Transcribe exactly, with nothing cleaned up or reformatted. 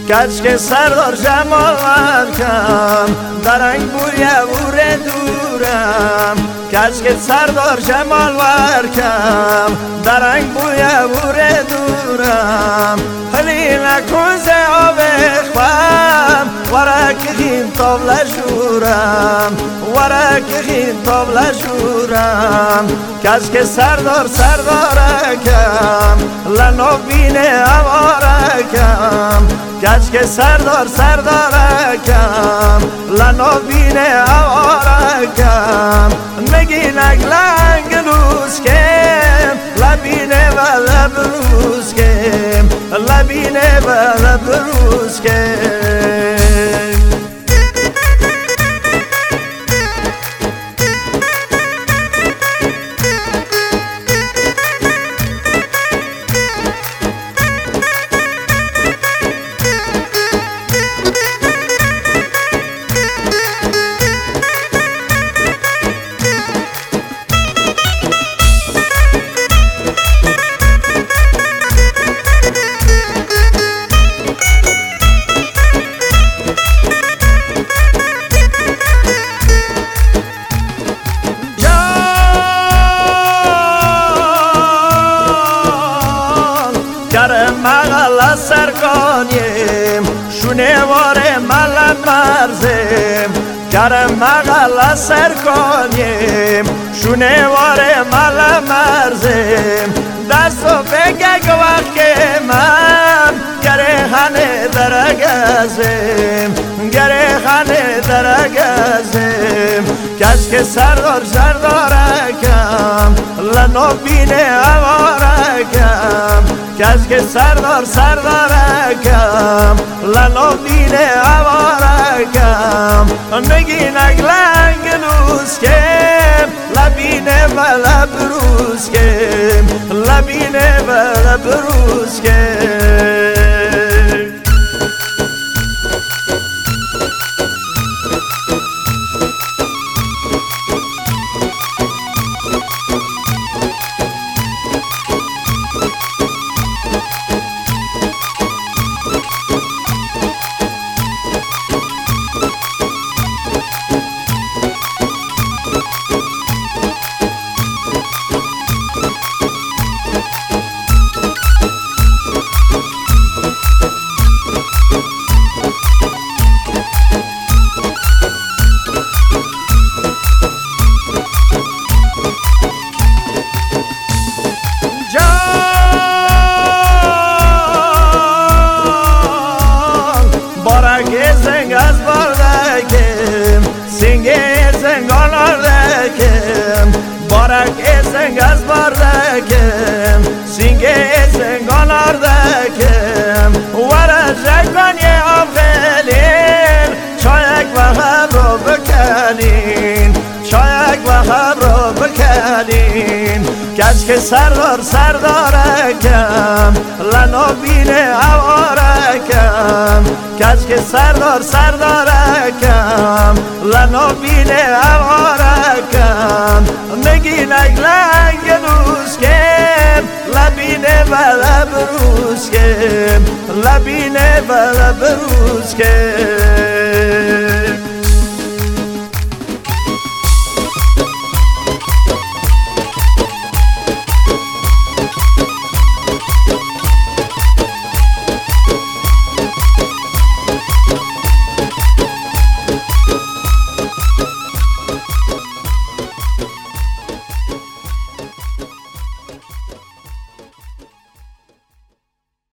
کچک سردار جمال ورکم درنگ بوی بور دورم کچک سردار جمال ورکم درنگ بوی بور دورم هلی نکوز آب خفم ورک خیم تابل شورم ورک خیم تابل شورم کچک سردار سردارکم لنو بینه اوارکم کچک سردار سردارکم لنو بینه اوارکم نگینک لنگ لوز کم لبینه و لب روز کم لبینه و لب روز کم مغل سرکانیم شونه واره ملن مرزیم گرم مغل سرکانیم شونه واره ملن مرزیم دستو بگگ وقت من گره خانه درگزیم گره خانه درگزیم کچک سردار سردارکم لنو بینه اوارکم کچک سردار سردارکم لنو بینه اوارکم نگینک لنگ لوز کم لبینه و لب روز کم لبینه و لب روز کم زنگ از باردکم سینگه زنگان آردکم بارک زنگ از باردکم سینگه زنگان آردکم ورزگان یه آفلین چایک و خب رو بکنین چایک و خب رو بکنین کچک سردار سردارکم لنو بینه اوارکم کچک سردار سردارکم لنو بینه اوارکم نگینک لنگ لوز کم لبینه و لب روز کم لبینه و لب روز کم